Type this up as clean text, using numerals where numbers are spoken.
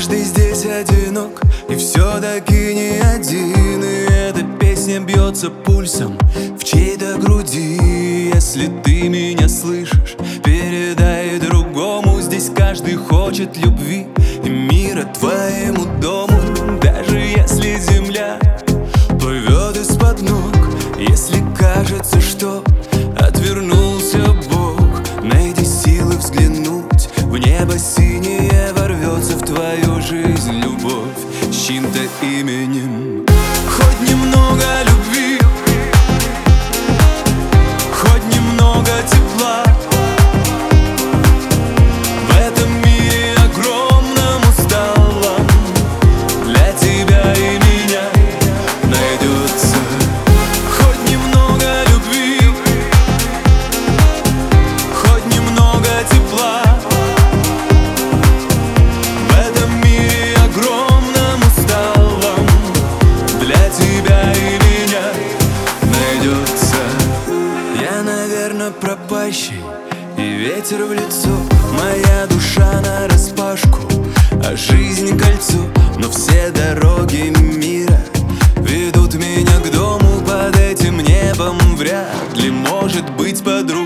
Каждый здесь одинок и все-таки не один. И эта песня бьется пульсом в чьей-то груди. Если ты меня слышишь, передай другому. Здесь каждый хочет любви и мира твоему дому. Даже если земля плывет из-под ног, если кажется, что отвернулся Бог, найди силы взглянуть в небо синее. Ворвется в твою жизнь любовь с чьим-то именем. Хоть немного любви, хоть немного тепла. В этом мире огромном усталом для тебя и меня найдется. Хоть немного любви, хоть немного тепла. В этом мире огромном усталом для тебя и меня найдется. Я, наверное, пропащий, и ветер в лицо. Моя душа нараспашку, а жизнь кольцо. Но все дороги мира ведут меня к дому. Под этим небом вряд ли может быть по-другому.